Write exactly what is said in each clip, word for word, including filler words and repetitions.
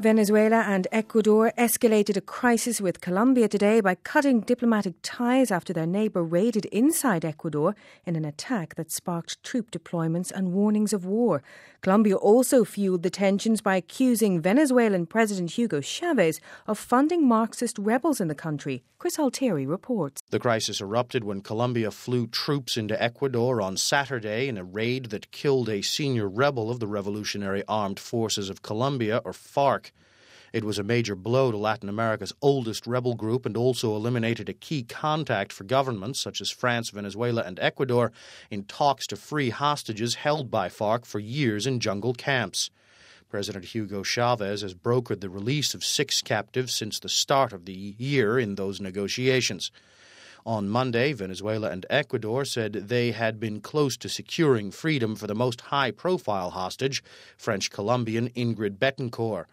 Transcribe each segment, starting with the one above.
Venezuela and Ecuador escalated a crisis with Colombia today by cutting diplomatic ties after their neighbour raided inside Ecuador in an attack that sparked troop deployments and warnings of war. Colombia also fueled the tensions by accusing Venezuelan President Hugo Chavez of funding Marxist rebels in the country. Chris Altieri reports. The crisis erupted when Colombia flew troops into Ecuador on Saturday in a raid that killed a senior rebel of the Revolutionary Armed Forces of Colombia, or FARC. It was a major blow to Latin America's oldest rebel group and also eliminated a key contact for governments such as France, Venezuela and Ecuador in talks to free hostages held by FARC for years in jungle camps. President Hugo Chavez has brokered the release of six captives since the start of the year in those negotiations. On Monday, Venezuela and Ecuador said they had been close to securing freedom for the most high-profile hostage, French-Colombian Ingrid Betancourt.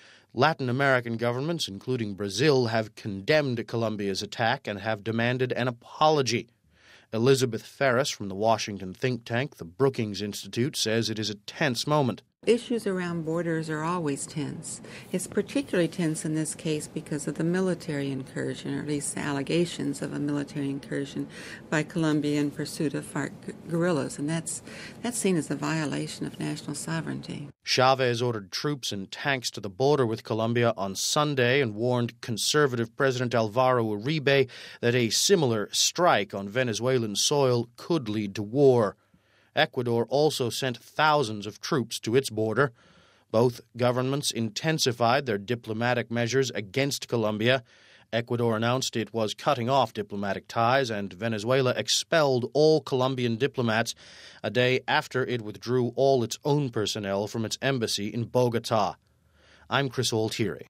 Latin American governments, including Brazil, have condemned Colombia's attack and have demanded an apology. Elizabeth Ferris from the Washington think tank, the Brookings Institute, says it is a tense moment. Issues around borders are always tense. It's particularly tense in this case because of the military incursion, or at least the allegations of a military incursion by Colombia in pursuit of FARC guerrillas, and that's that's seen as a violation of national sovereignty. Chavez ordered troops and tanks to the border with Colombia on Sunday and warned conservative President Alvaro Uribe that a similar strike on Venezuelan soil could lead to war. Ecuador also sent thousands of troops to its border. Both governments intensified their diplomatic measures against Colombia. Ecuador announced it was cutting off diplomatic ties, and Venezuela expelled all Colombian diplomats a day after it withdrew all its own personnel from its embassy in Bogotá. I'm Chris Altieri.